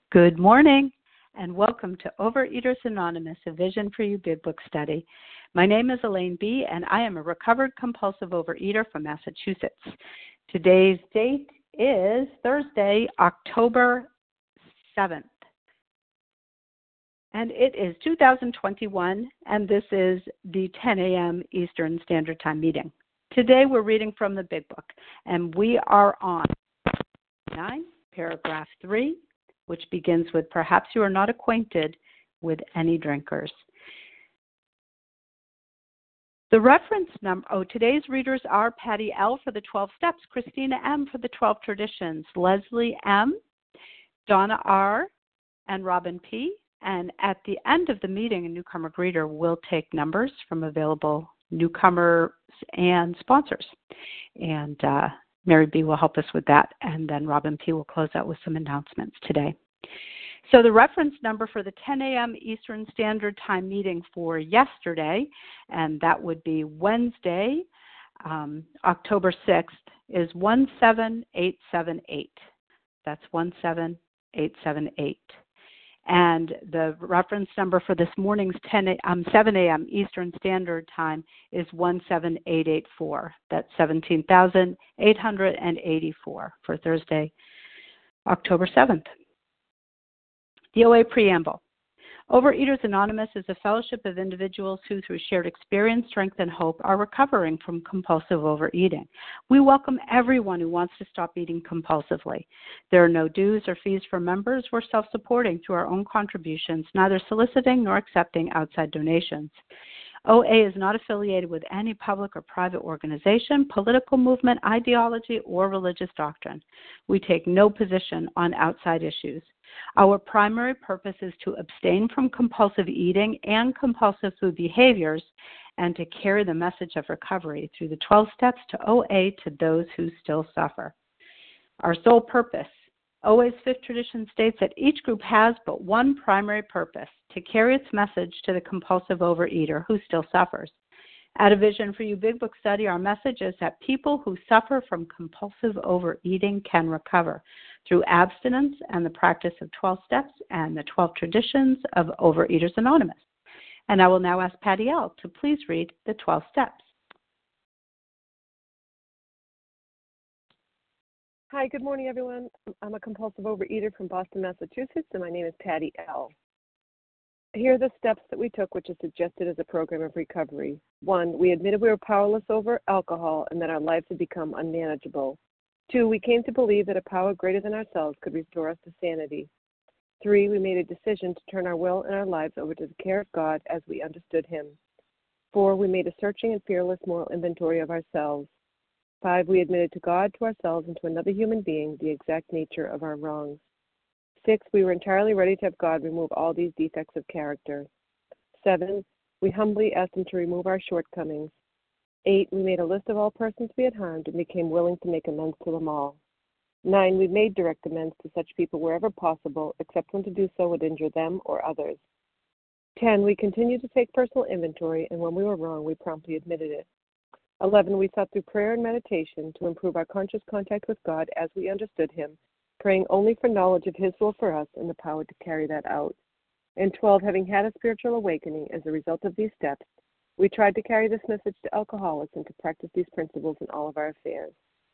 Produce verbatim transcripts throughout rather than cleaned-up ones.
Good morning, and welcome to Overeaters Anonymous, a Vision for You Big Book study. My name is Elaine B., and I am a recovered compulsive overeater from Massachusetts. Today's date is Thursday, October seventh, and it is two thousand twenty-one, and this is the ten a.m. Eastern Standard Time meeting. Today we're reading from the Big Book, and we are on nine, paragraph three, which begins with, perhaps you are not acquainted with any drinkers. The reference number, oh, today's readers are Patty L. for the twelve Steps, Christina M. for the twelve Traditions, Leslie M., Donna R., and Robin P. And at the end of the meeting, a newcomer greeter will take numbers from available newcomers and sponsors. And uh, Mary B. will help us with that, and then Robin P. will close out with some announcements today. So the reference number for the ten a.m. Eastern Standard Time meeting for yesterday, and that would be Wednesday, um, October sixth, is one seven eight seven eight. That's one seven eight seven eight. And the reference number for this morning's ten, um, seven a.m. Eastern Standard Time is one seven eight eight four. That's seventeen thousand eight hundred eighty-four for Thursday, October seventh. The O A Preamble. Overeaters Anonymous is a fellowship of individuals who, through shared experience, strength, and hope, are recovering from compulsive overeating. We welcome everyone who wants to stop eating compulsively. There are no dues or fees for members. We're self-supporting through our own contributions, neither soliciting nor accepting outside donations. O A is not affiliated with any public or private organization, political movement, ideology, or religious doctrine. We take no position on outside issues. Our primary purpose is to abstain from compulsive eating and compulsive food behaviors and to carry the message of recovery through the twelve steps to O A to those who still suffer. Our sole purpose. O A's fifth tradition states that each group has but one primary purpose, to carry its message to the compulsive overeater who still suffers. At A Vision for You Big Book study, our message is that people who suffer from compulsive overeating can recover through abstinence and the practice of twelve steps and the twelve traditions of Overeaters Anonymous. And I will now ask Patty L. to please read the twelve steps. Hi, good morning, everyone. I'm a compulsive overeater from Boston, Massachusetts, and my name is Patty L. Here are the steps that we took, which is suggested as a program of recovery. One, we admitted we were powerless over alcohol and that our lives had become unmanageable. Two, we came to believe that a power greater than ourselves could restore us to sanity. Three, we made a decision to turn our will and our lives over to the care of God as we understood Him. Four, we made a searching and fearless moral inventory of ourselves. Five, we admitted to God, to ourselves, and to another human being the exact nature of our wrongs. Six, we were entirely ready to have God remove all these defects of character. Seven, we humbly asked Him to remove our shortcomings. Eight, we made a list of all persons we had harmed and became willing to make amends to them all. Nine, we made direct amends to such people wherever possible, except when to do so would injure them or others. Ten, we continued to take personal inventory, and when we were wrong, we promptly admitted it. Eleven, we sought through prayer and meditation to improve our conscious contact with God as we understood Him, praying only for knowledge of His will for us and the power to carry that out. And twelve, having had a spiritual awakening as a result of these steps, we tried to carry this message to alcoholics and to practice these principles in all of our affairs.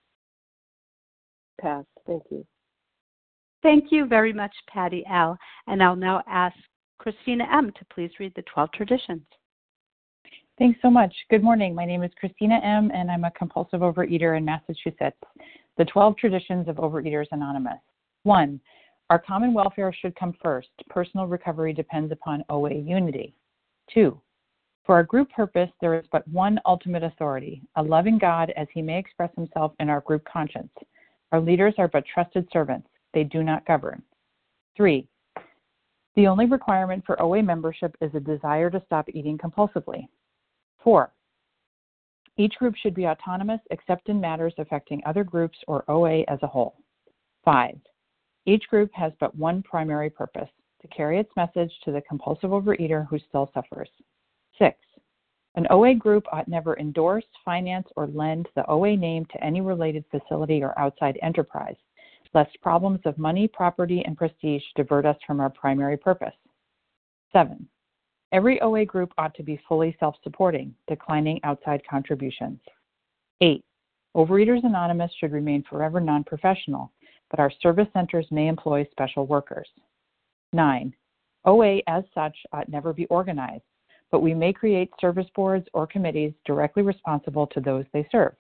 Pass. Thank you. Thank you very much, Patty L. And I'll now ask Christina M. to please read the twelve traditions. Thanks so much. Good morning. My name is Christina M., and I'm a compulsive overeater in Massachusetts. The twelve Traditions of Overeaters Anonymous. One, our common welfare should come first. Personal recovery depends upon O A unity. Two, for our group purpose, there is but one ultimate authority, a loving God as He may express Himself in our group conscience. Our leaders are but trusted servants. They do not govern. Three, the only requirement for O A membership is a desire to stop eating compulsively. Four, each group should be autonomous except in matters affecting other groups or O A as a whole. Five, each group has but one primary purpose, to carry its message to the compulsive overeater who still suffers. Six, an O A group ought never endorse, finance, or lend the O A name to any related facility or outside enterprise. lest problems of money, property, and prestige divert us from our primary purpose. Seven, every O A group ought to be fully self-supporting, declining outside contributions. Eight, Overeaters Anonymous should remain forever non-professional, but our service centers may employ special workers. Nine, O A as such ought never be organized, but we may create service boards or committees directly responsible to those they serve.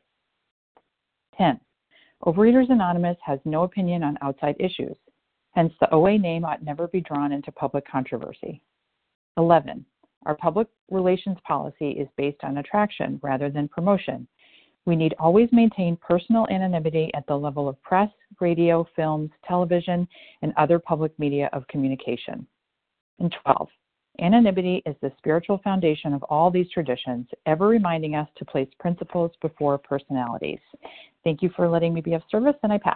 ten. Overeaters Anonymous has no opinion on outside issues, hence the O A name ought never be drawn into public controversy. eleven. Our public relations policy is based on attraction rather than promotion. We need always maintain personal anonymity at the level of press, radio, films, television, and other public media of communication. And twelve. Anonymity is the spiritual foundation of all these traditions, ever reminding us to place principles before personalities. Thank you for letting me be of service, and I pass.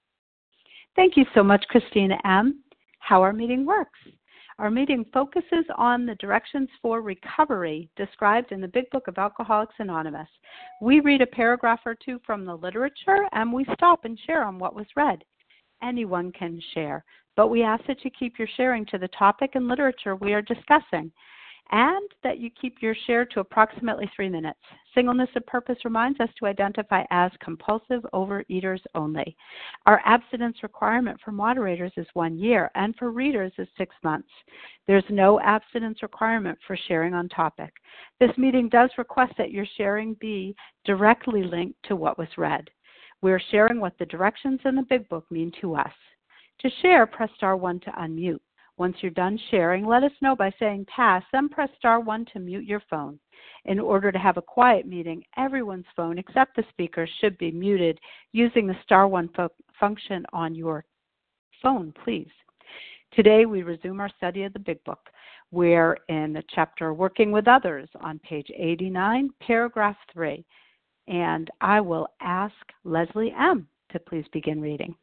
Thank you so much, Christina M. How our meeting works. Our meeting focuses on the directions for recovery described in the Big Book of Alcoholics Anonymous. We read a paragraph or two from the literature, and we stop and share on what was read. Anyone can share, but we ask that you keep your sharing to the topic and literature we are discussing, and that you keep your share to approximately three minutes. Singleness of purpose reminds us to identify as compulsive overeaters only. Our abstinence requirement for moderators is one year, and for readers is six months. There's no abstinence requirement for sharing on topic. This meeting does request that your sharing be directly linked to what was read. We're sharing what the directions in the Big Book mean to us. To share, press star one to unmute. Once you're done sharing, let us know by saying pass, then press star one to mute your phone. In order to have a quiet meeting, everyone's phone except the speaker should be muted using the star one fo- function on your phone, please. Today we resume our study of the Big Book. We're in the chapter Working with Others on page eighty-nine, paragraph three. And I will ask Leslie M. to please begin reading.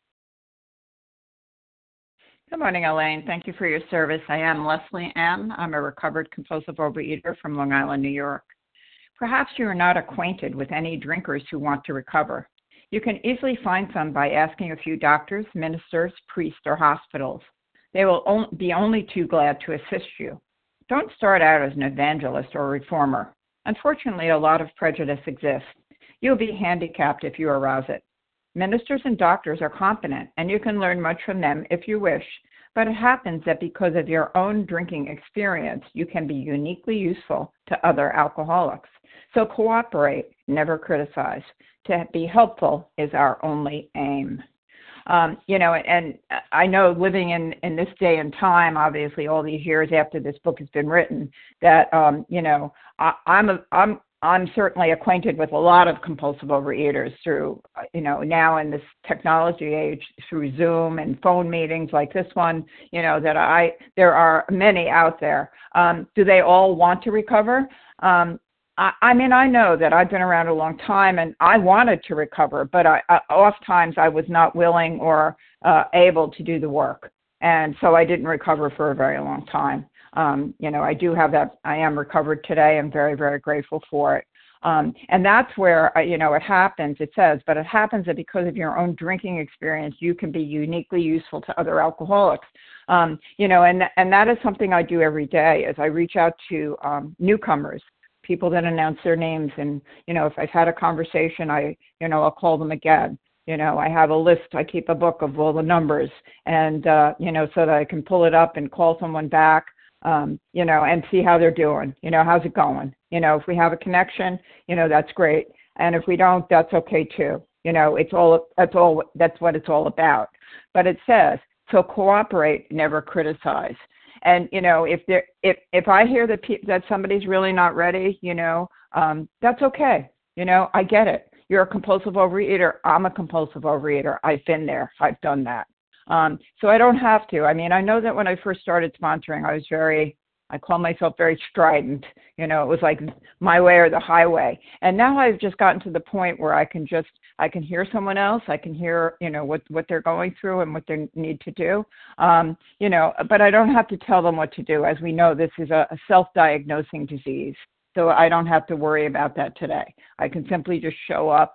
Good morning, Elaine. Thank you for your service. I am Leslie M. I'm a recovered compulsive overeater from Long Island, New York. Perhaps you are not acquainted with any drinkers who want to recover. You can easily find some by asking a few doctors, ministers, priests, or hospitals. They will be only too glad to assist you. Don't start out as an evangelist or a reformer. Unfortunately, a lot of prejudice exists. You'll be handicapped if you arouse it. Ministers and doctors are competent, and you can learn much from them if you wish, but it happens that because of your own drinking experience, you can be uniquely useful to other alcoholics. So cooperate, never criticize. To be helpful is our only aim. Um, you know, and I know living in, in this day and time, obviously all these years after this book has been written, that, um, you know, I, I'm, a, I'm, I'm certainly acquainted with a lot of compulsive overeaters through, you know, now in this technology age, through Zoom and phone meetings like this one, you know, that I, there are many out there. Um, do they all want to recover? Um, I, I mean, I know that I've been around a long time and I wanted to recover, but I, I oftentimes I was not willing or uh, able to do the work. And so I didn't recover for a very long time. Um, you know, I do have that. I am recovered today. I'm very, very grateful for it. Um, and that's where, uh, you know, it happens, it says, but it happens that because of your own drinking experience, you can be uniquely useful to other alcoholics. Um, you know, and, and that is something I do every day as I reach out to um, newcomers, people that announce their names. And, you know, if I've had a conversation, I, you know, I'll call them again. You know, I have a list, I keep a book of all the numbers and, uh, you know, so that I can pull it up and call someone back. Um, you know, and see how they're doing, you know, how's it going? You know, if we have a connection, you know, that's great. And if we don't, that's okay too. You know, it's all, that's all, that's what it's all about. But it says, so cooperate, never criticize. And, you know, if there, if, if I hear that, pe- that somebody's really not ready, you know, um, that's okay. You know, I get it. You're a compulsive overeater. I'm a compulsive overeater. I've been there. I've done that. Um, so I don't have to. I mean, I know that when I first started sponsoring, I was very, I call myself very strident. You know, it was like my way or the highway. And now I've just gotten to the point where I can just, I can hear someone else. I can hear, you know, what, what they're going through and what they need to do. Um, you know, but I don't have to tell them what to do. As we know, this is a, a self-diagnosing disease. So I don't have to worry about that today. I can simply just show up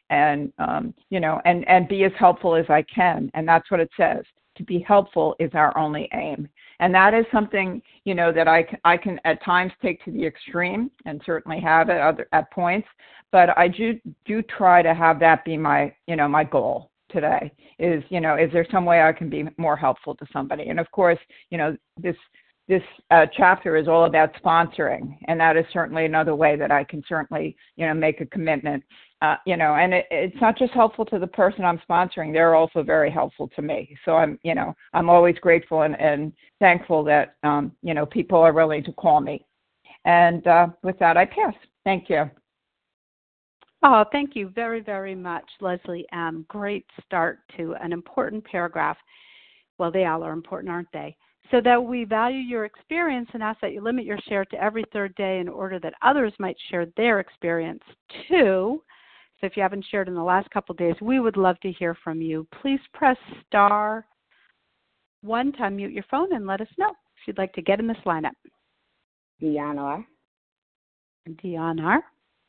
and um, you know, and, and be as helpful as I can. And that's what it says. To be helpful is our only aim. And that is something, you know, that I can, I can at times take to the extreme and certainly have at other at points. But I do do try to have that be my, you know, my goal today is, you know, is there some way I can be more helpful to somebody? And of course, you know, this this uh, chapter is all about sponsoring, and that is certainly another way that I can certainly, you know, make a commitment. Uh, you know, and it, it's not just helpful to the person I'm sponsoring; they're also very helpful to me. So I'm, you know, I'm always grateful and, and thankful that, um, you know, people are willing to call me. And uh, with that, I pass. Thank you. Oh, thank you very, very much, Leslie M. Great start to an important paragraph. Well, they all are important, aren't they? So that we value your experience and ask that you limit your share to every third day in order that others might share their experience too. So if you haven't shared in the last couple of days, we would love to hear from you. Please press star one to unmute your phone and let us know if you'd like to get in this lineup. Dion R. Dion R.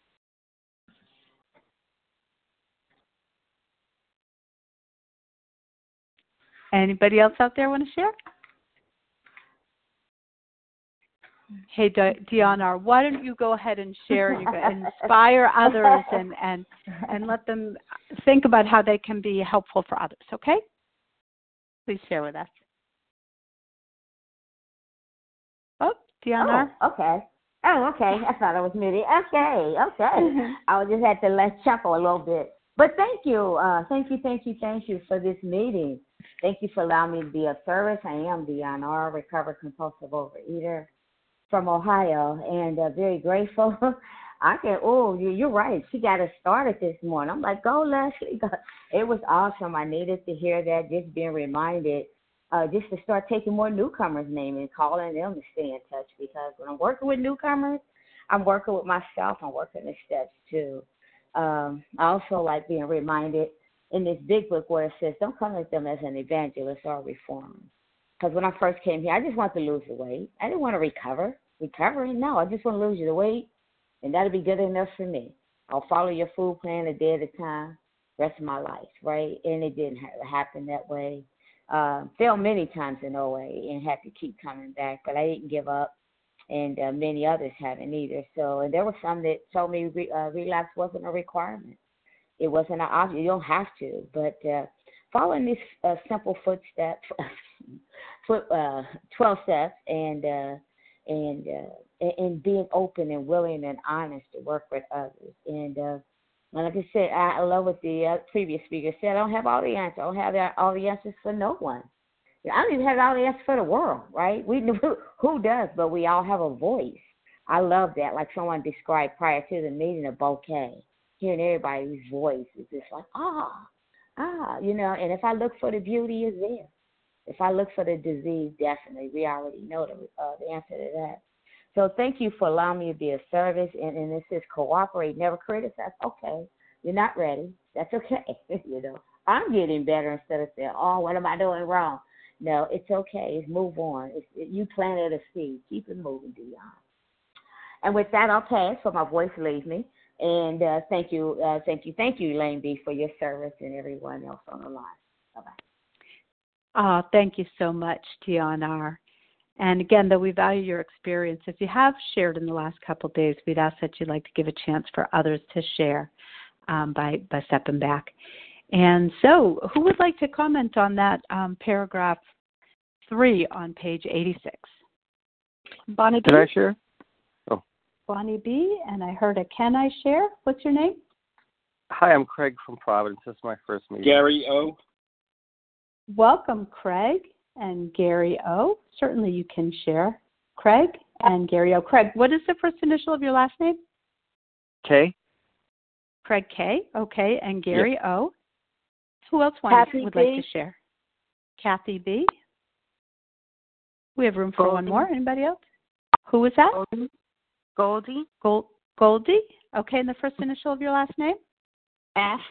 Anybody else out there want to share? Hey, Dion R., why don't you go ahead and share, you inspire others and, and, and let them think about how they can be helpful for others, okay? Please share with us. Oh, Dion R. Oh, okay. Oh, okay. I thought I was muted. Okay, okay. I just had to let chuckle a little bit. But thank you. Uh, thank you, thank you, thank you for this meeting. Thank you for allowing me to be of service. I am Dion R., recovered compulsive overeater from Ohio, and uh, very grateful. I can, oh, you, you're right. She got us started this morning. I'm like, go, Leslie. It was awesome. I needed to hear that, just being reminded, uh, just to start taking more newcomers' names and calling them to stay in touch, because when I'm working with newcomers, I'm working with myself. I'm working the steps, too. Um, I also like being reminded in this big book where it says, don't come at them as an evangelist or a reformer. Because when I first came here, I just wanted to lose the weight. I didn't want to recover. Recovering? No, I just want to lose the weight, and that'll be good enough for me. I'll follow your food plan a day at a time, rest of my life, right? And it didn't happen that way. Uh, failed many times in O A and had to keep coming back, but I didn't give up, and uh, many others haven't either. So, and there were some that told me re- uh, relapse wasn't a requirement. It wasn't an option. You don't have to, but uh, following these uh, simple footsteps, foot, uh, twelve steps, and uh, and uh, and being open and willing and honest to work with others. And uh, and like I said, I, I love what the uh, previous speaker said. I don't have all the answers. I don't have the, all the answers for no one. I don't even have all the answers for the world, right? We who does, but we all have a voice. I love that. Like someone described prior to the meeting, a bouquet. Hearing everybody's voice is just like, ah, ah, you know. And if I look for the beauty, it's there. If I look for the disease, definitely, we already know the, uh, the answer to that. So thank you for allowing me to be of service. And, and it says cooperate, never criticize. Okay, you're not ready. That's okay. You know, I'm getting better instead of saying, oh, what am I doing wrong? No, it's okay. It's move on. It's, it, you planted a seed. Keep it moving, Dion. And with that, I'll pass, so my voice leaves me. And uh, thank you, uh, thank you, thank you, Elaine B., for your service and everyone else on the line. Bye-bye. Oh, thank you so much, Dion R. And again, though we value your experience, if you have shared in the last couple of days, we'd ask that you'd like to give a chance for others to share um, by, by stepping back. And so who would like to comment on that um, paragraph three on page eighty-six? Bonnie B? Did I share? Oh. Bonnie B, and I heard a can I share? What's your name? Hi, I'm Craig from Providence. This is my first meeting. Gary O. Welcome, Craig and Gary O. Certainly you can share. Craig and Gary O. Craig, what is the first initial of your last name? K. Craig K. Okay, and Gary yep. O. Who else wants, would B. like to share? Kathy B. We have room for Goldie. one more. Anybody else? Who was that? Goldie. Goldie. Gold, Goldie. Okay, and the first initial of your last name? F.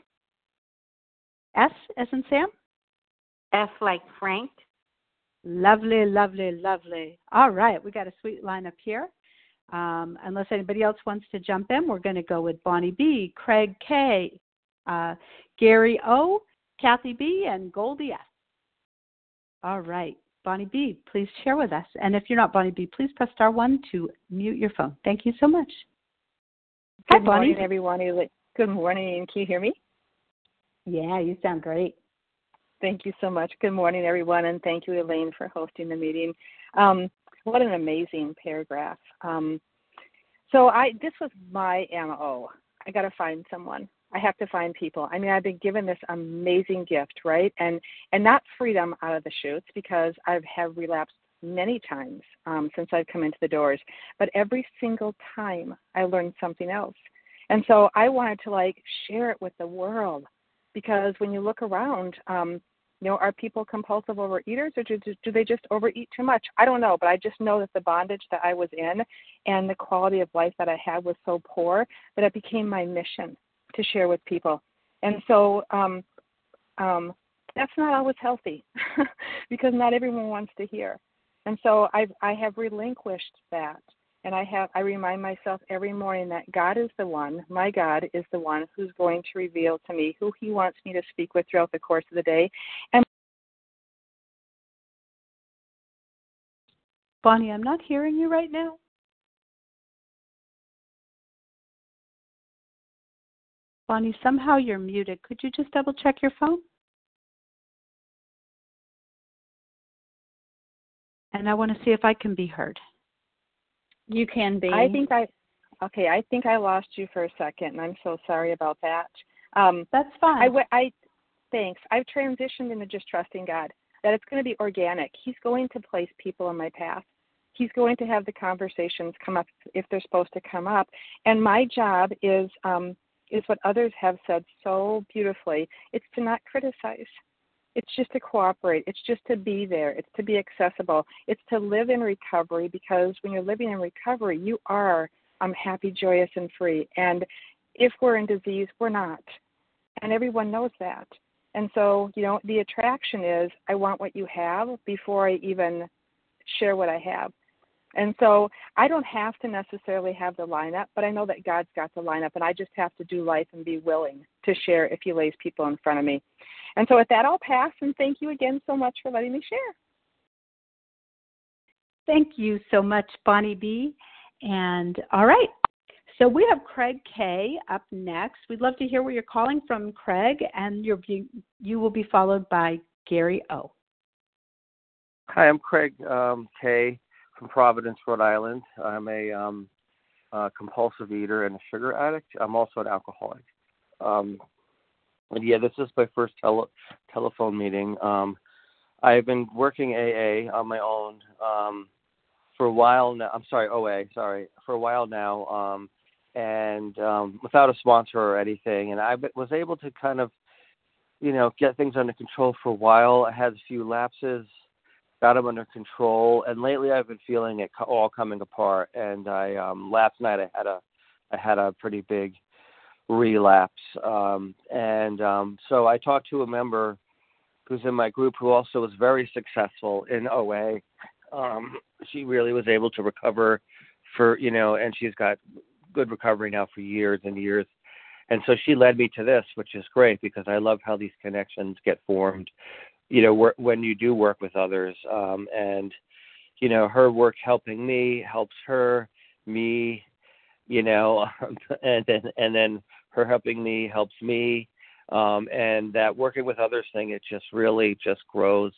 S as in Sam? F like Frank. Lovely, lovely, lovely. All right, we got a sweet lineup here. Um, unless anybody else wants to jump in, we're going to go with Bonnie B, Craig K, uh, Gary O., Kathy B., and Goldie S. All right. Bonnie B., please share with us. And if you're not Bonnie B., please press star one to mute your phone. Thank you so much. Good Hi, Bonnie. morning, everyone. Good morning. Can you hear me? Yeah, you sound great. Thank you so much. Good morning, everyone, and thank you, Elaine, for hosting the meeting. Um, what an amazing paragraph. Um, so I, this was my M O. I got to find someone. I have to find people. I mean, I've been given this amazing gift, right? And and not freedom out of the chutes, because I've have relapsed many times um, since I've come into the doors. But every single time I learned something else. And so I wanted to like share it with the world, because when you look around, um, you know, are people compulsive overeaters, or do, do they just overeat too much? I don't know, but I just know that the bondage that I was in and the quality of life that I had was so poor that it became my mission to share with people. And so um, um, that's not always healthy because not everyone wants to hear. And so I've, I have relinquished that. And I have I remind myself every morning that God is the one, my God is the one who's going to reveal to me who he wants me to speak with throughout the course of the day. And Bonnie, I'm not hearing you right now. Bonnie, somehow you're muted. Could you just double check your phone? And I want to see if I can be heard. You can be. I think I, okay, I think I lost you for a second, and I'm so sorry about that. Um, That's fine. I, I, thanks. I've transitioned into just trusting God, that it's going to be organic. He's going to place people in my path. He's going to have the conversations come up if they're supposed to come up. And my job is um, is what others have said so beautifully. It's to not criticize. It's just to cooperate. It's just to be there. It's to be accessible. It's to live in recovery, because when you're living in recovery, you are um, happy, joyous, and free. And if we're in disease, we're not. And everyone knows that. And so, you know, the attraction is I want what you have before I even share what I have. And so I don't have to necessarily have the lineup, but I know that God's got the lineup, and I just have to do life and be willing to share if he lays people in front of me. And so with that, I'll pass, and thank you again so much for letting me share. Thank you so much, Bonnie B. And all right, so we have Craig K. up next. We'd love to hear where you're calling from, Craig, and you're, you will be followed by Gary O. Hi, I'm Craig um, K. from Providence, Rhode Island. I'm a um, uh, compulsive eater and a sugar addict. I'm also an alcoholic. Um, and yeah, this is my first tele- telephone meeting. Um, I've been working A A on my own um, for a while now. I'm sorry, O A, sorry, for a while now, um, and um, without a sponsor or anything. And I was able to kind of, you know, get things under control for a while. I had a few lapses, got them under control, and lately I've been feeling it all coming apart. And I um, last night I had a I had a pretty big relapse, um, and um, so I talked to a member who's in my group who also was very successful in O A. Um, she really was able to recover for, you know, and she's got good recovery now for years and years. And so she led me to this, which is great, because I love how these connections get formed, you know, when you do work with others. Um, and, you know, her work helping me helps her, me, you know, and then, and then her helping me helps me. Um, and that working with others thing, it just really just grows,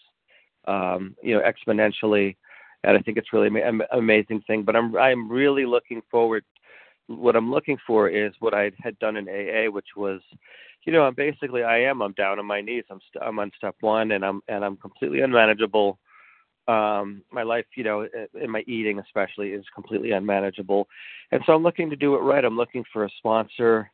um, you know, exponentially. And I think it's really an amazing thing. But I'm I'm really looking forward. What I'm looking for is what I had done in A A, which was, you know, I'm basically I am I'm down on my knees. I'm st- I'm on step one, and I'm and I'm completely unmanageable. Um, my life, you know, in my eating especially, is completely unmanageable, and so I'm looking to do it right. I'm looking for a sponsor.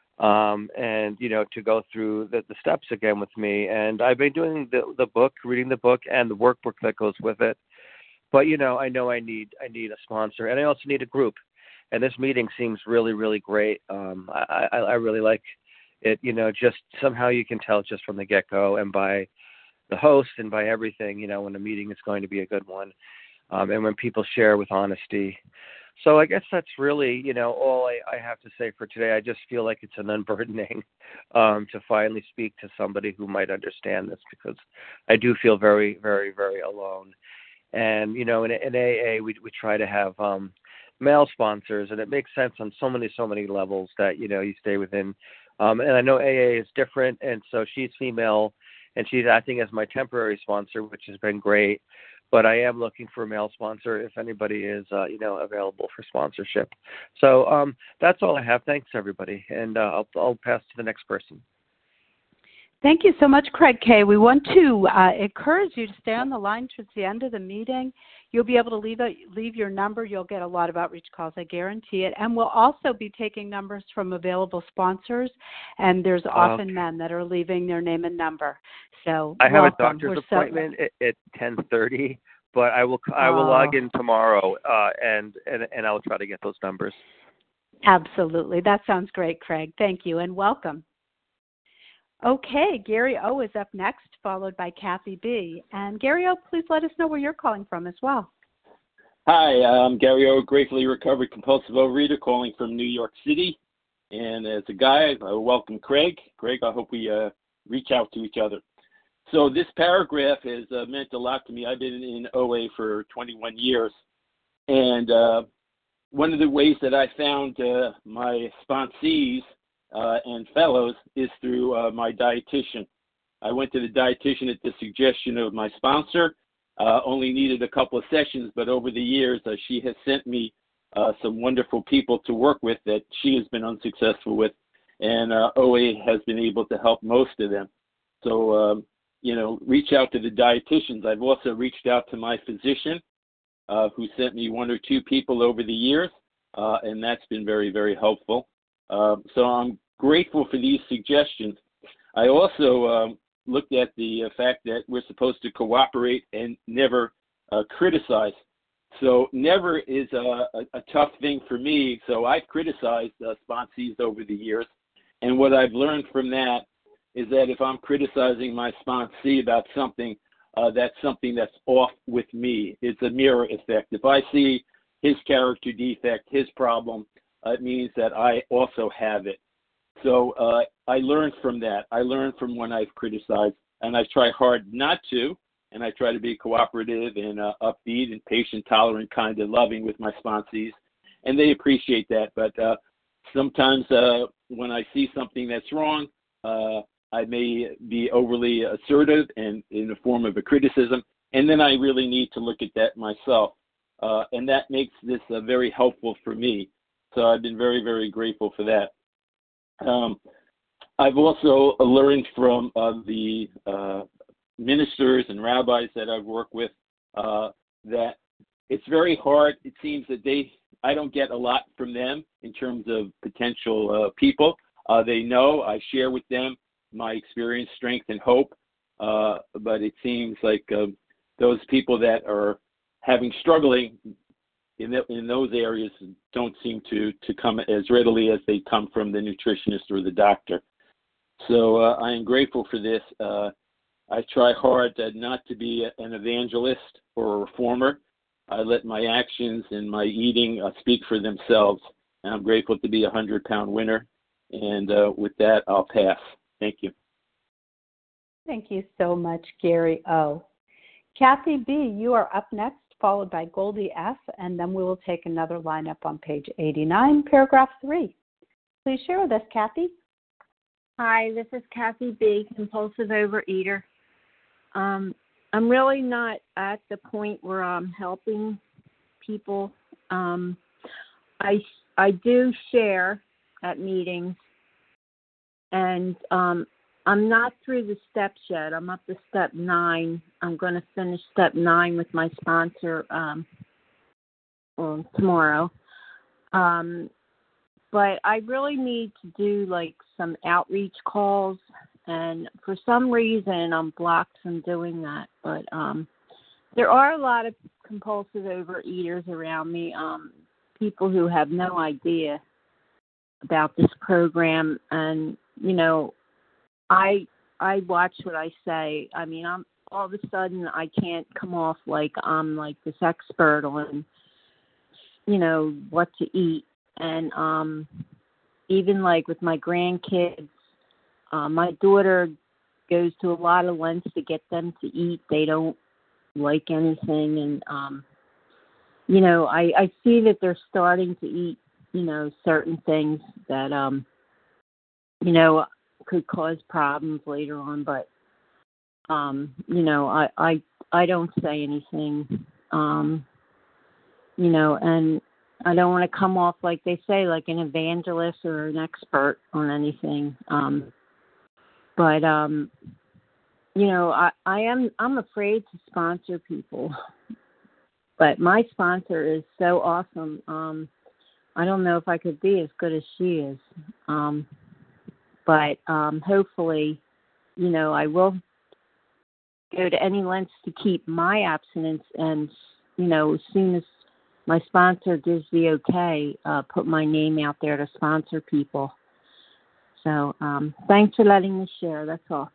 Um, and, you know, to go through the, the steps again with me. And I've been doing the, the book, reading the book and the workbook that goes with it. But, you know, I know I need, I need a sponsor, and I also need a group. And this meeting seems really, really great. Um, I, I, I really like it, you know, just somehow you can tell just from the get-go and by the host and by everything, you know, when a meeting is going to be a good one. Um, and when people share with honesty. so I guess that's really, you know, all I, I have to say for today. I just feel like it's an unburdening um, to finally speak to somebody who might understand this, because I do feel very, very, very alone. And, you know, in, in A A, we we try to have um, male sponsors, and it makes sense on so many, so many levels that, you know, you stay within. Um, and I know A A is different, and so she's female, and she's acting as my temporary sponsor, which has been great. But I am looking for a male sponsor if anybody is, uh, you know, available for sponsorship. So um, that's all I have. Thanks, everybody. And uh, I'll, I'll pass to the next person. Thank you so much, Craig K. We want to uh, encourage you to stay on the line towards the end of the meeting. You'll be able to leave a, leave your number. You'll get a lot of outreach calls, I guarantee it. And we'll also be taking numbers from available sponsors, and there's often okay. men that are leaving their name and number. So I have welcome. a doctor's We're appointment so... at, at ten thirty, but I will I will oh. log in tomorrow, uh, and, and and I'll try to get those numbers. Absolutely. That sounds great, Craig. Thank you, and welcome. Okay, Gary O. is up next, followed by Kathy B. And Gary O., please let us know where you're calling from as well. Hi, I'm Gary O., gratefully recovered compulsive overeater, calling from New York City. And as a guy, I welcome Craig. Craig, I hope we uh, reach out to each other. So this paragraph has uh, meant a lot to me. I've been in O A for twenty-one years. And uh, one of the ways that I found uh, my sponsees Uh, and fellows is through uh, my dietitian. I went to the dietitian at the suggestion of my sponsor, uh, only needed a couple of sessions, but over the years uh, she has sent me uh, some wonderful people to work with that she has been unsuccessful with, and uh, O A has been able to help most of them. So, um, you know, reach out to the dietitians. I've also reached out to my physician uh, who sent me one or two people over the years, uh, and that's been very, very helpful. Uh, so I'm grateful for these suggestions. I also um, looked at the uh, fact that we're supposed to cooperate and never uh, criticize. So never is a, a, a tough thing for me. So I've criticized uh, sponsees over the years. And what I've learned from that is that if I'm criticizing my sponsee about something, uh, that's something that's off with me. It's a mirror effect. If I see his character defect, his problem, Uh, it means that I also have it. So uh, I learned from that. I learned from when I've criticized, and I try hard not to, and I try to be cooperative and uh, upbeat and patient, tolerant, kind, and loving with my sponsees, and they appreciate that. But uh, sometimes uh, when I see something that's wrong, uh, I may be overly assertive and in the form of a criticism, and then I really need to look at that myself, uh, and that makes this uh, very helpful for me. So I've been very, very grateful for that. Um, I've also learned from uh, the uh, ministers and rabbis that I've worked with uh, that it's very hard. It seems that they, I don't get a lot from them in terms of potential uh, people. Uh, they know I share with them my experience, strength, and hope. Uh, but it seems like uh, those people that are having struggling In, the, in those areas don't seem to, to come as readily as they come from the nutritionist or the doctor. So uh, I am grateful for this. Uh, I try hard to, not to be an evangelist or a reformer. I let my actions and my eating uh, speak for themselves. And I'm grateful to be a hundred-pound winner. And uh, with that, I'll pass. Thank you. Thank you so much, Gary O. Kathy B., you are up next, followed by Goldie F., and then we will take another lineup on page eighty-nine, paragraph three. Please share with us, Kathy. Hi, this is Kathy B., compulsive overeater. Um, I'm really not at the point where I'm helping people. Um, I, I do share at meetings, and um, I'm not through the steps yet. I'm up to step nine. I'm going to finish step nine with my sponsor um, well, tomorrow. Um, but I really need to do like some outreach calls, and for some reason I'm blocked from doing that. But um, there are a lot of compulsive overeaters around me, um, people who have no idea about this program, and you know, I I watch what I say. I mean, I'm all of a sudden I can't come off like I'm like this expert on you know, what to eat. And um, even like with my grandkids, uh, my daughter goes to a lot of lengths to get them to eat. They don't like anything. And, um, you know, I, I see that they're starting to eat, you know, certain things that, um, you know, could cause problems later on. But, um, you know, I, I, I don't say anything, um, you know, and I don't want to come off like they say, like an evangelist or an expert on anything. Um, but, um, you know, I, I am, I'm afraid to sponsor people, but my sponsor is so awesome. Um, I don't know if I could be as good as she is. Um, but, um, hopefully, you know, I will go to any lengths to keep my abstinence, and, you know, as soon as my sponsor gives the okay, uh, put my name out there to sponsor people. So um, thanks for letting me share. That's all.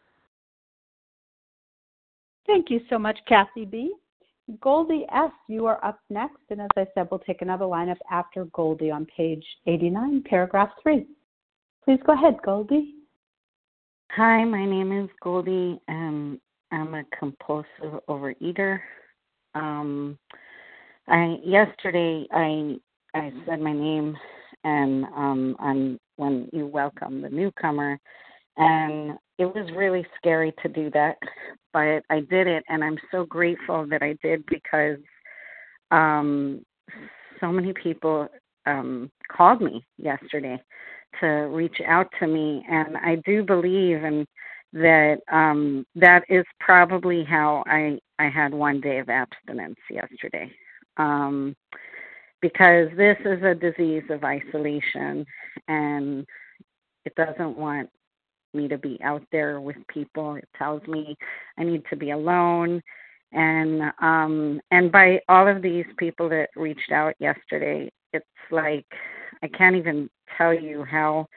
Thank you so much, Kathy B. Goldie S., you are up next. And as I said, we'll take another lineup after Goldie on page eighty-nine, paragraph three. Please go ahead, Goldie. Hi, my name is Goldie, and I'm a compulsive overeater. Um, I yesterday I I said my name, and um, on when you welcome the newcomer, and it was really scary to do that, but I did it, and I'm so grateful that I did, because um, so many people um, called me yesterday to reach out to me, and I do believe and that um, that is probably how I, I had one day of abstinence yesterday, um, because this is a disease of isolation, and it doesn't want me to be out there with people. It tells me I need to be alone. And um, and by all of these people that reached out yesterday, it's like I can't even tell you how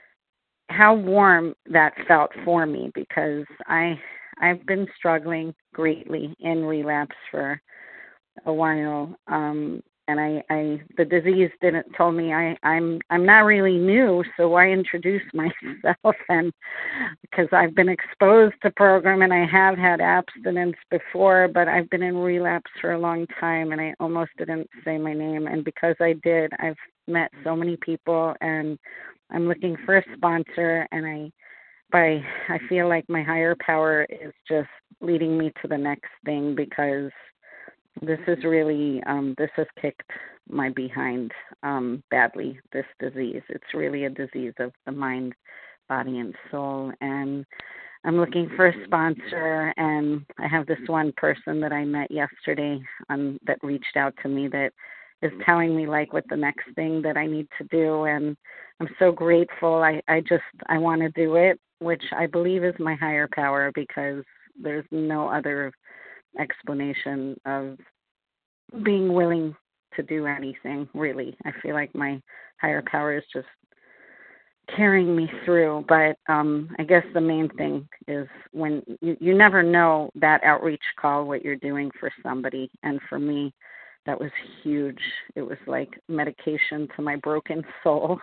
how warm that felt for me, because I I've been struggling greatly in relapse for a while. Um, and I, I the disease didn't tell me I, I'm I'm not really new, so I introduced myself, and because I've been exposed to program and I have had abstinence before, but I've been in relapse for a long time, and I almost didn't say my name. And because I did, I've met so many people, and I'm looking for a sponsor, and I by I feel like my higher power is just leading me to the next thing, because this is really, um, this has kicked my behind um, badly, this disease. It's really a disease of the mind, body, and soul. And I'm looking for a sponsor, and I have this one person that I met yesterday um, that reached out to me that is telling me, like, what the next thing that I need to do. And I'm so grateful. I, I just, I want to do it, which I believe is my higher power, because there's no other explanation of being willing to do anything, really. I feel like my higher power is just carrying me through. But um, I guess the main thing is when you, you never know that outreach call, what you're doing for somebody. And for me, that was huge. It was like medication to my broken soul.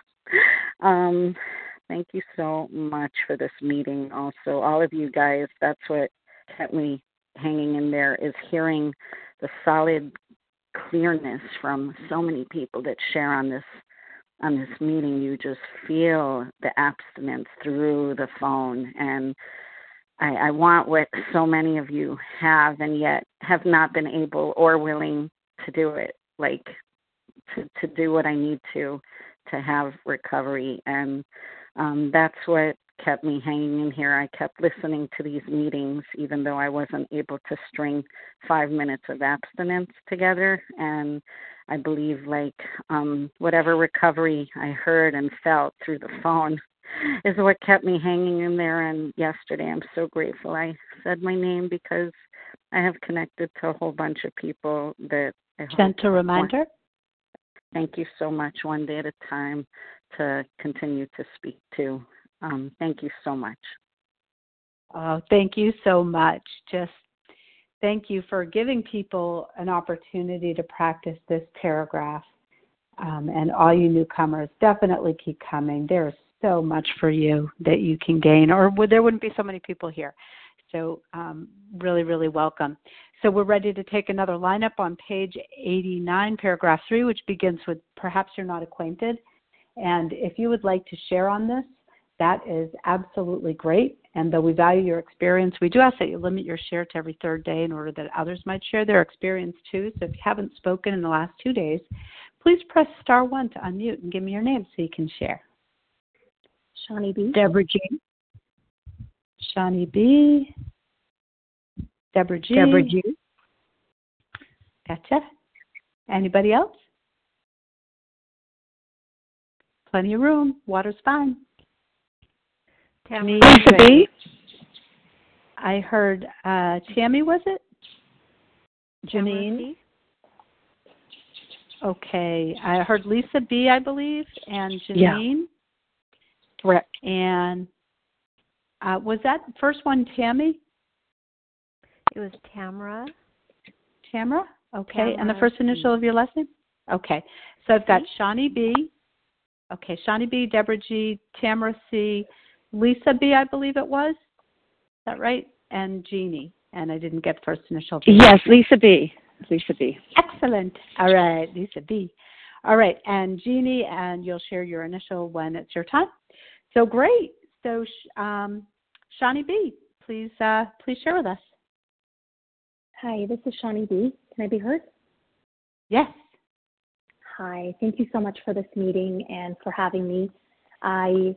um, thank you so much for this meeting. Also, all of you guys, that's what kept me hanging in there, is hearing the solid clearness from so many people that share on this on this meeting. You just feel the abstinence through the phone, and I, I want what so many of you have, and yet have not been able or willing to do it, like to, to do what I need to to have recovery. And um, that's what kept me hanging in here. I kept listening to these meetings, even though I wasn't able to string five minutes of abstinence together. And I believe, like, um, whatever recovery I heard and felt through the phone is what kept me hanging in there. And yesterday, I'm so grateful I said my name, because I have connected to a whole bunch of people that I hope. Gentle reminder. Thank you so much, one day at a time, to continue to speak to. Um, thank you so much. Oh, thank you so much. Just thank you for giving people an opportunity to practice this paragraph. Um, and all you newcomers, definitely keep coming. There's so much for you that you can gain, or would, there wouldn't be so many people here. So um, really, really welcome. So we're ready to take another lineup on page eighty-nine, paragraph three, which begins with perhaps you're not acquainted. And if you would like to share on this, that is absolutely great. And though we value your experience, we do ask that you limit your share to every third day in order that others might share their experience too. So if you haven't spoken in the last two days, please press star one to unmute and give me your name so you can share. Shawnee B. Deborah G. Shawnee B. Deborah G. Deborah G. Gotcha. Anybody else? Plenty of room. Water's fine. Tammy B. I heard uh, Tammy, was it? Janine. Okay. I heard Lisa B, I believe, and Janine. Yeah. Correct. And uh, was that first one Tammy? It was Tamara. Tamara? Okay. Tamara and the first initial of your last name? Okay. So I've got Shawnee B. Okay. Shawnee B, Deborah G, Tamara C, Lisa B, I believe it was. Is that right? And Jeannie. And I didn't get first initial. Yes, Lisa B. Lisa B. Excellent. All right, Lisa B. All right, and Jeannie, and you'll share your initial when it's your time. So great. So um, Shawnee B, please, uh, please share with us. Hi, this is Shawnee B. Can I be heard? Yes. Hi, thank you so much for this meeting and for having me. I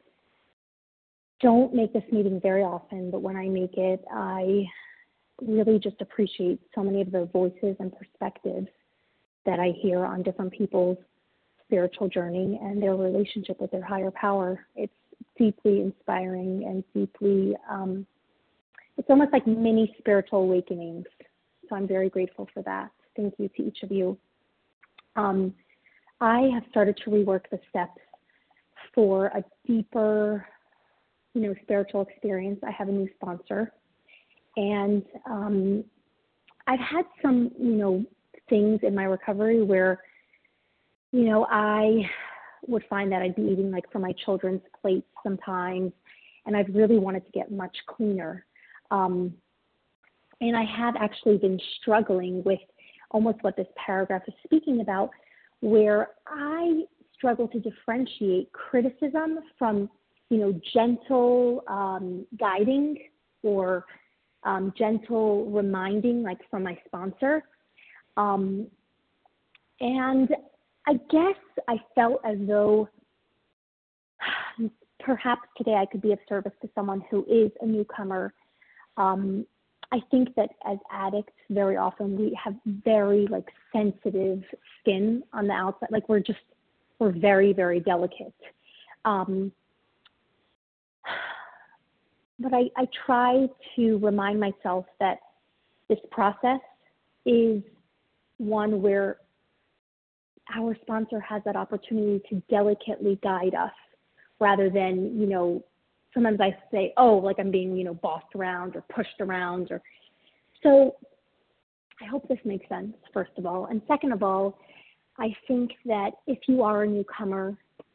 don't make this meeting very often, but when I make it, I really just appreciate so many of the voices and perspectives that I hear on different people's spiritual journey and their relationship with their higher power. It's deeply inspiring and deeply, um, it's almost like mini spiritual awakenings. So I'm very grateful for that. Thank you to each of you. Um, I have started to rework the steps for a deeper, you know, spiritual experience. I have a new sponsor, and um, I've had some, you know, things in my recovery where, you know, I would find that I'd be eating like from my children's plates sometimes, and I've really wanted to get much cleaner. Um, and I have actually been struggling with almost what this paragraph is speaking about, where I struggle to differentiate criticism from, you know, gentle um, guiding or um, gentle reminding, like from my sponsor. Um, and I guess I felt as though perhaps today I could be of service to someone who is a newcomer. Um, I think that as addicts, very often we have very like sensitive skin on the outside. Like we're just, we're very, very delicate. Um, but I, I try to remind myself that this process is one where our sponsor has that opportunity to delicately guide us rather than, you know, sometimes I say, oh, like I'm being, you know, bossed around or pushed around. Or so I hope this makes sense, first of all. And second of all, I think that if you are a newcomer,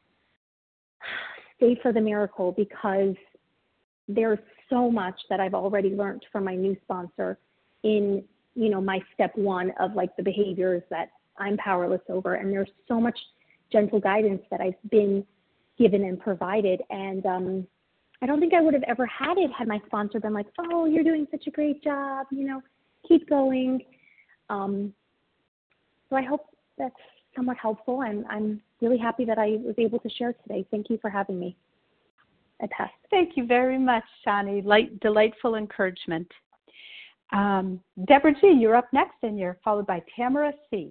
stay for the miracle, because there's so much that I've already learned from my new sponsor in, you know, my step one of like the behaviors that I'm powerless over. And there's so much gentle guidance that I've been given and provided. And um, I don't think I would have ever had it had my sponsor been like, oh, you're doing such a great job, you know, keep going. Um, so I hope that's somewhat helpful. And I'm really happy that I was able to share today. Thank you for having me. I pass. Thank you very much, Shawnee. Light, delightful encouragement. Um, Deborah G., you're up next, and you're followed by Tamara C.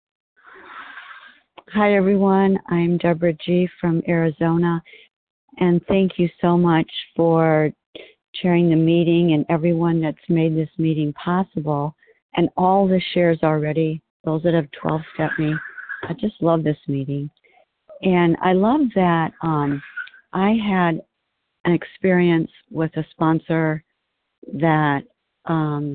Hi, everyone. I'm Deborah G. from Arizona, and thank you so much for chairing the meeting and everyone that's made this meeting possible, and all the shares already, those that have twelve-stepped me. I just love this meeting. And I love that um, I had an experience with a sponsor that um,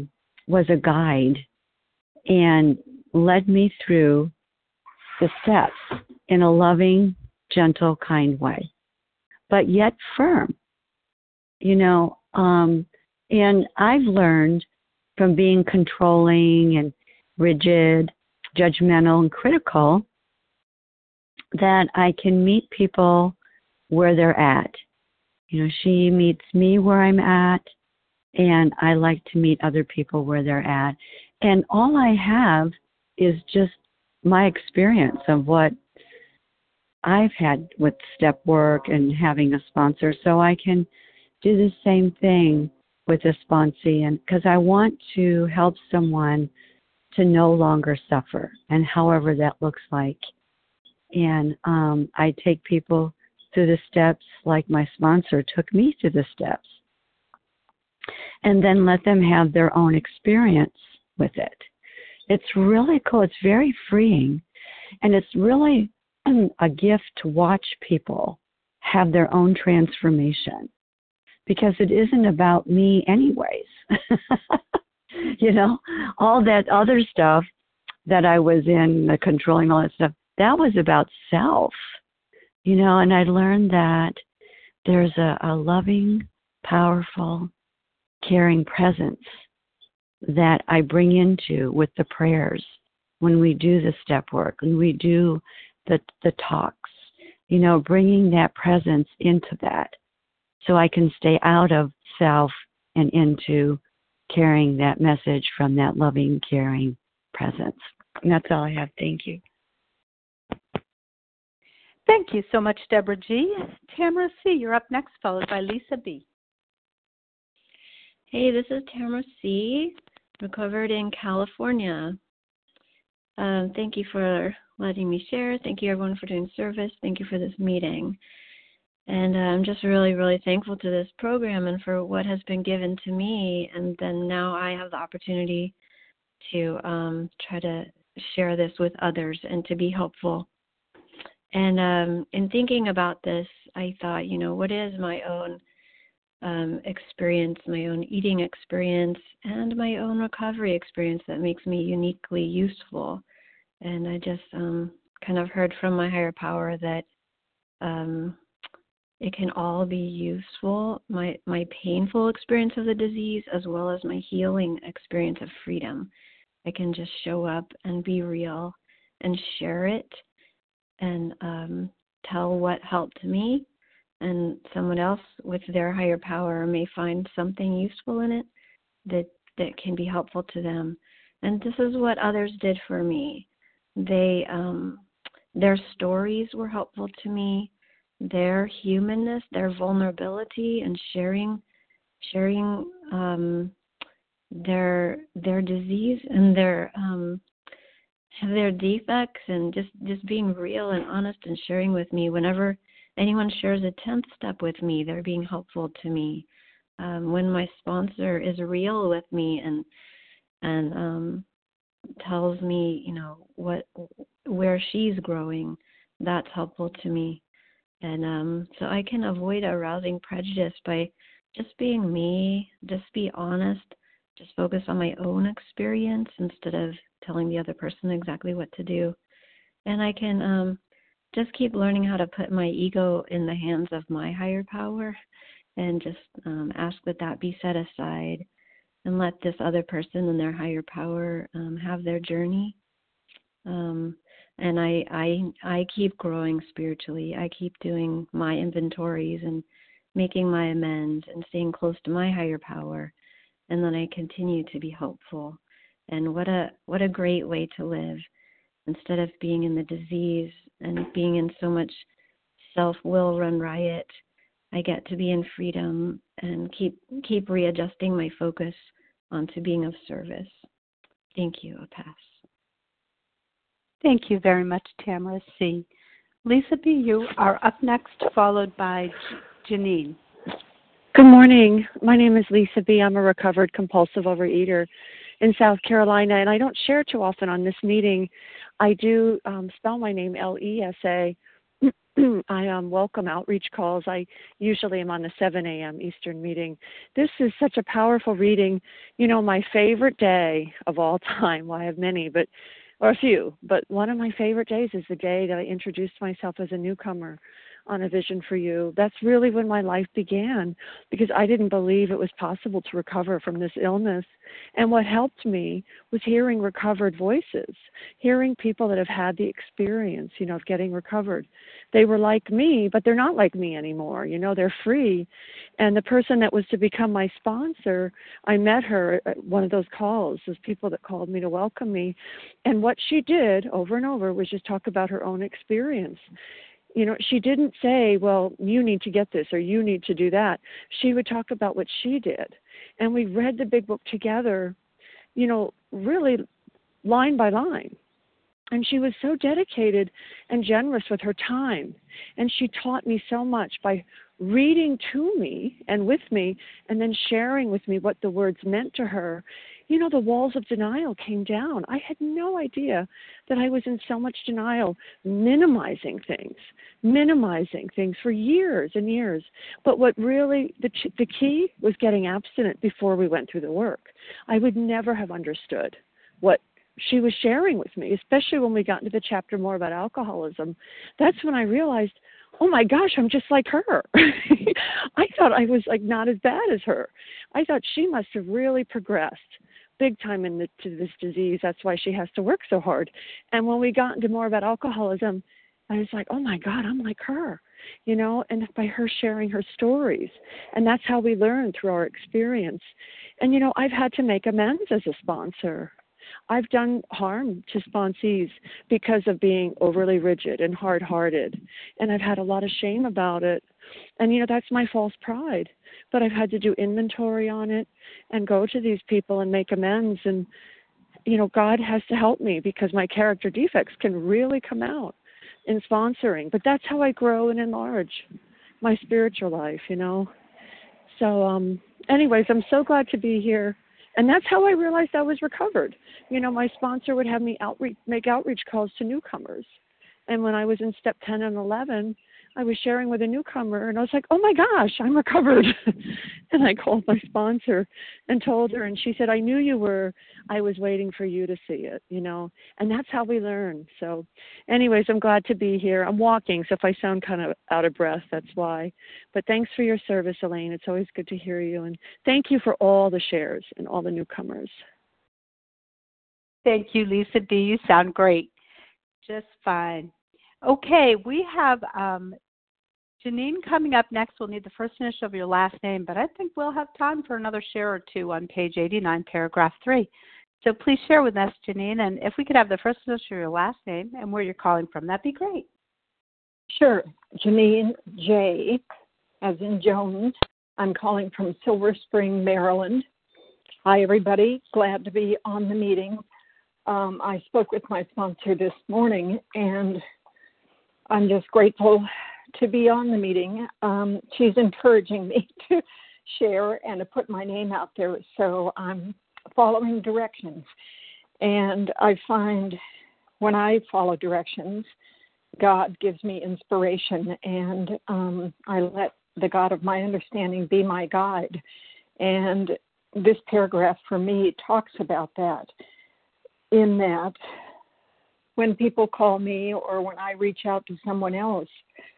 was a guide and led me through the steps in a loving, gentle, kind way, but yet firm. You know, um, and I've learned from being controlling and rigid, judgmental, and critical that I can meet people where they're at. You know, she meets me where I'm at, and I like to meet other people where they're at. And all I have is just my experience of what I've had with step work and having a sponsor, so I can do the same thing with a sponsee, and because I want to help someone to no longer suffer, and however that looks like. And um, I take people through the steps like my sponsor took me through the steps, and then let them have their own experience with it. It's really cool. It's very freeing, and it's really a gift to watch people have their own transformation, because it isn't about me anyways. You know, all that other stuff that I was in, the controlling, all that stuff, that was about self, you know, and I learned that there's a, a loving, powerful, caring presence that I bring into with the prayers when we do the step work, when we do the the talks, you know, bringing that presence into that so I can stay out of self and into carrying that message from that loving, caring presence. And that's all I have. Thank you. Thank you so much, Deborah G. Tamara C., you're up next, followed by Lisa B. Hey, this is Tamara C., recovered in California. Um, thank you for letting me share. Thank you, everyone, for doing service. Thank you for this meeting. And uh, I'm just really, really thankful to this program and for what has been given to me. And then now I have the opportunity to um, try to share this with others and to be helpful. And um, in thinking about this, I thought, you know, what is my own um, experience, my own eating experience, and my own recovery experience that makes me uniquely useful? And I just um, kind of heard from my higher power that um, it can all be useful, my, my painful experience of the disease as well as my healing experience of freedom. I can just show up and be real and share it and um, tell what helped me, and someone else with their higher power may find something useful in it that, that can be helpful to them. And this is what others did for me. They, um, their stories were helpful to me. Their humanness, their vulnerability, and sharing, sharing um, their their disease and their um, their defects, and just, just being real and honest and sharing with me. Whenever anyone shares a tenth step with me, they're being helpful to me. Um, when my sponsor is real with me and and um, tells me, you know, what where she's growing, that's helpful to me. And um, so I can avoid arousing prejudice by just being me, just be honest, just focus on my own experience instead of telling the other person exactly what to do. And I can um, just keep learning how to put my ego in the hands of my higher power and just um, ask that that be set aside and let this other person and their higher power um, have their journey. Um, And I, I I keep growing spiritually. I keep doing my inventories and making my amends and staying close to my higher power. And then I continue to be helpful. And what a what a great way to live. Instead of being in the disease and being in so much self-will run riot, I get to be in freedom and keep keep readjusting my focus onto being of service. Thank you. I'll pass. Thank you very much, Tamara C. Lisa B., you are up next, followed by Janine. Good morning. My name is Lisa B. I'm a recovered compulsive overeater in South Carolina, and I don't share too often on this meeting. I do um, spell my name L E S A, I um, welcome outreach calls. I usually am on the seven a.m. Eastern meeting. This is such a powerful reading. You know, my favorite day of all time, well, I have many, but or a few, but one of my favorite days is the day that I introduced myself as a newcomer on A Vision for You. That's really when my life began, because I didn't believe it was possible to recover from this illness. And what helped me was hearing recovered voices, hearing people that have had the experience, you know, of getting recovered. They were like me, but they're not like me anymore. You know, they're free. And the person that was to become my sponsor, I met her at one of those calls, those people that called me to welcome me. And what she did over and over was just talk about her own experience. You know, she didn't say, well, you need to get this or you need to do that. She would talk about what she did. And we read the big book together, you know, really line by line. And she was so dedicated and generous with her time. And she taught me so much by reading to me and with me and then sharing with me what the words meant to her. You know, the walls of denial came down. I had no idea that I was in so much denial, minimizing things, minimizing things for years and years. But what really, the, the key was getting abstinent before we went through the work. I would never have understood what she was sharing with me, especially when we got into the chapter more about alcoholism. That's when I realized, oh my gosh, I'm just like her. I thought I was like not as bad as her. I thought she must have really progressed big time into this disease. That's why she has to work so hard. And when we got into more about alcoholism, I was like, oh my God, I'm like her, you know, and by her sharing her stories. And that's how we learn through our experience. And, you know, I've had to make amends as a sponsor. I've done harm to sponsees because of being overly rigid and hard-hearted, and I've had a lot of shame about it. And, you know, that's my false pride. But I've had to do inventory on it and go to these people and make amends. And, you know, God has to help me because my character defects can really come out in sponsoring. But that's how I grow and enlarge my spiritual life, you know. So, um, anyways, I'm so glad to be here. And that's how I realized I was recovered. You know, my sponsor would have me outreach, make outreach calls to newcomers. And when I was in step ten and eleven, I was sharing with a newcomer, and I was like, oh my gosh, I'm recovered. And I called my sponsor and told her, and she said, I knew you were. I was waiting for you to see it, you know. And that's how we learn. So anyways, I'm glad to be here. I'm walking, so if I sound kind of out of breath, that's why. But thanks for your service, Elaine. It's always good to hear you. And thank you for all the shares and all the newcomers. Thank you, Lisa B. You sound great. Just fine. Okay, we have um, Janine coming up next. We'll need the first initial of your last name, but I think we'll have time for another share or two on page eighty-nine, paragraph three. So please share with us, Janine, and if we could have the first initial of your last name and where you're calling from, that'd be great. Sure. Janine J., as in Jones. I'm calling from Silver Spring, Maryland. Hi, everybody. Glad to be on the meeting. Um, I spoke with my sponsor this morning, and I'm just grateful to be on the meeting. Um, she's encouraging me to share and to put my name out there, so I'm following directions. And I find when I follow directions, God gives me inspiration, and um, I let the God of my understanding be my guide. And this paragraph for me talks about that, in that when people call me or when I reach out to someone else,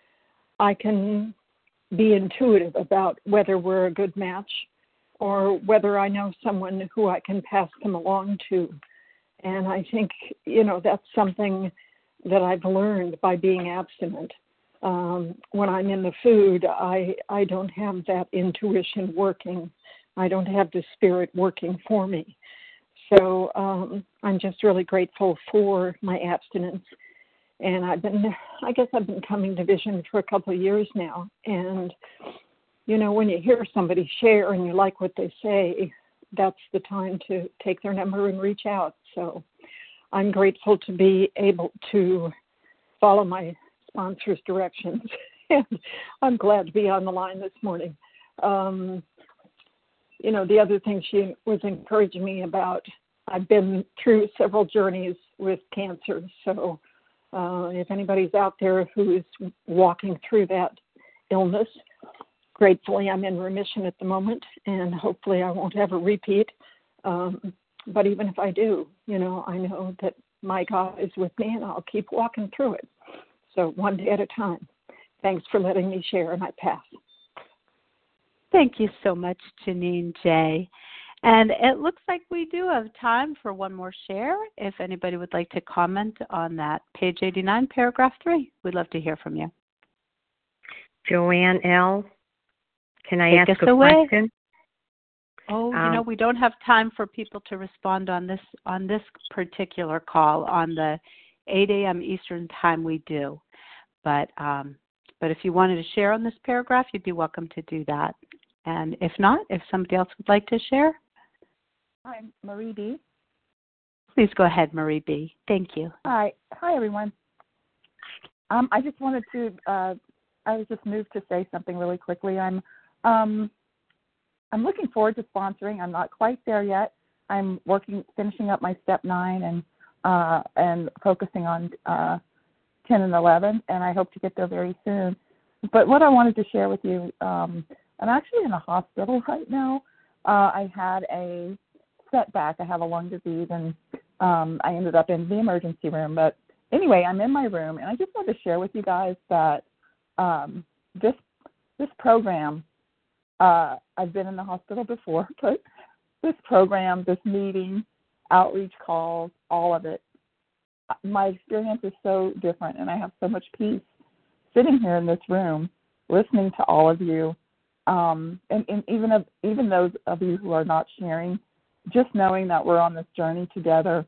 I can be intuitive about whether we're a good match or whether I know someone who I can pass them along to. And I think, you know, that's something that I've learned by being abstinent. Um, when I'm in the food, I, I don't have that intuition working. I don't have the spirit working for me. So um, I'm just really grateful for my abstinence. And I've been, I guess I've been coming to Vision for a couple of years now. And, you know, when you hear somebody share and you like what they say, that's the time to take their number and reach out. So I'm grateful to be able to follow my sponsor's directions. And I'm glad to be on the line this morning. Um, you know, the other thing she was encouraging me about, I've been through several journeys with cancer, so Uh, if anybody's out there who is walking through that illness, gratefully I'm in remission at the moment, and hopefully I won't have a repeat. Um, but even if I do, you know, I know that my God is with me, and I'll keep walking through it. So one day at a time. Thanks for letting me share, and I pass. Thank you so much, Janine J. And it looks like we do have time for one more share. If anybody would like to comment on that, page eighty-nine, paragraph three, we'd love to hear from you. Joanne L., can I Take ask us a away. question? Oh, you Um, know, we don't have time for people to respond on this on this particular call. On the eight a.m. Eastern time, we do. But um, but if you wanted to share on this paragraph, you'd be welcome to do that. And if not, if somebody else would like to share, Hi, Marie B. please go ahead, Marie B. Thank you. Hi, hi everyone. Um, I just wanted to. Uh, I was just moved to say something really quickly. I'm, um, I'm looking forward to sponsoring. I'm not quite there yet. I'm working, finishing up my step nine, and uh, and focusing on uh, ten and eleven, and I hope to get there very soon. But what I wanted to share with you, um, I'm actually in a hospital right now. Uh, I had a setback. I have a lung disease, and um, I ended up in the emergency room. But anyway, I'm in my room, and I just wanted to share with you guys that um, this this program, uh, I've been in the hospital before, but this program, this meeting, outreach calls, all of it, my experience is so different, and I have so much peace sitting here in this room, listening to all of you, um, and, and even of, even those of you who are not sharing, just knowing that we're on this journey together.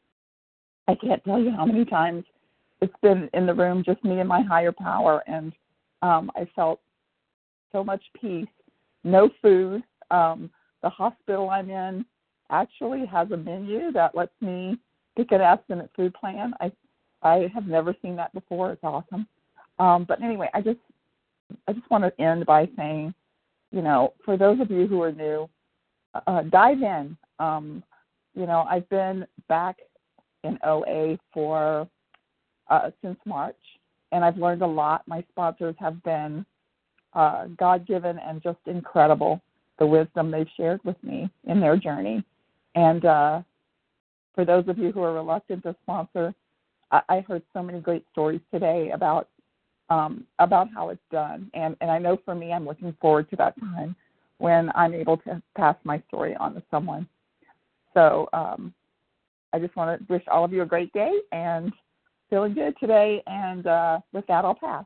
I can't tell you how many times it's been in the room, just me and my higher power, and um, I felt so much peace. No food. Um, the hospital I'm in actually has a menu that lets me pick an abstinent food plan. I I have never seen that before. It's awesome. Um, but anyway, I just I just want to end by saying, you know, for those of you who are new, uh, dive in. Um, you know, I've been back in O A for uh, since March, and I've learned a lot. My sponsors have been uh, God-given and just incredible, the wisdom they've shared with me in their journey. And uh, for those of you who are reluctant to sponsor, I, I heard so many great stories today about um, about how it's done. And, and I know for me, I'm looking forward to that time when I'm able to pass my story on to someone. So um, I just want to wish all of you a great day and feeling good today. And uh, with that, I'll pass.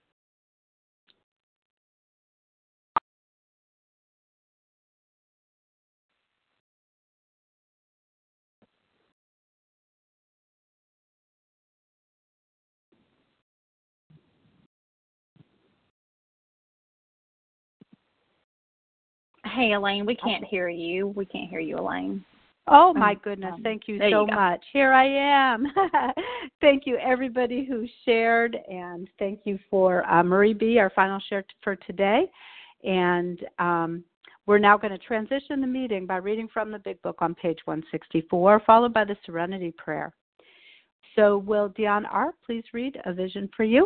Hey, Elaine, we can't hear you. We can't hear you, Elaine. Oh, my Um, goodness. um, Thank you there so you go. much. Here I am. Thank you, everybody who shared, and thank you for uh, Marie B., our final share t- for today. And um, we're now going to transition the meeting by reading from the Big Book on page one sixty-four, followed by the Serenity Prayer. So will Dion R. please read A Vision for You?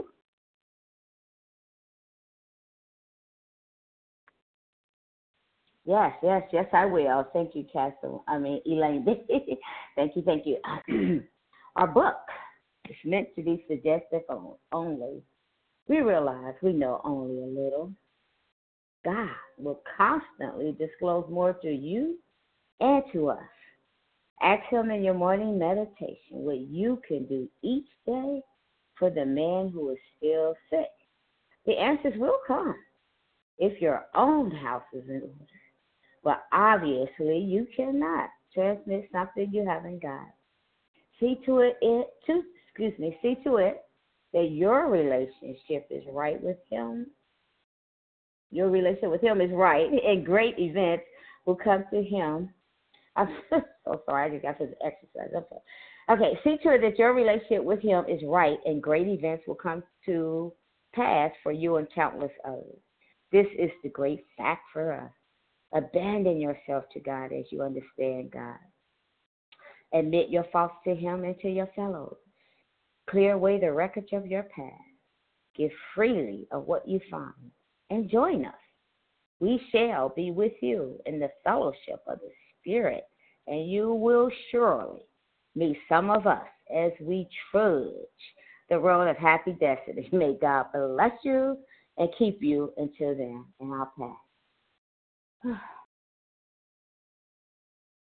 Yes, yes, yes, I will. Thank you, Castle. I mean, Elaine. Thank you, thank you. Our book is meant to be suggestive only. We realize we know only a little. God will constantly disclose more to you and to us. Ask Him in your morning meditation what you can do each day for the man who is still sick. The answers will come if your own house is in order. But obviously, you cannot transmit something you haven't got. See to it, it to, excuse me, see to it that your relationship is right with Him. Your relationship with Him is right, and great events will come to Him. I'm so sorry, I just got to the exercise. Okay. Okay, see to it that your relationship with Him is right, and great events will come to pass for you and countless others. This is the great fact for us. Abandon yourself to God as you understand God. Admit your faults to Him and to your fellows. Clear away the wreckage of your past. Give freely of what you find, and join us. We shall be with you in the fellowship of the Spirit, and you will surely meet some of us as we trudge the road of happy destiny. May God bless you and keep you until then, and I'll pass.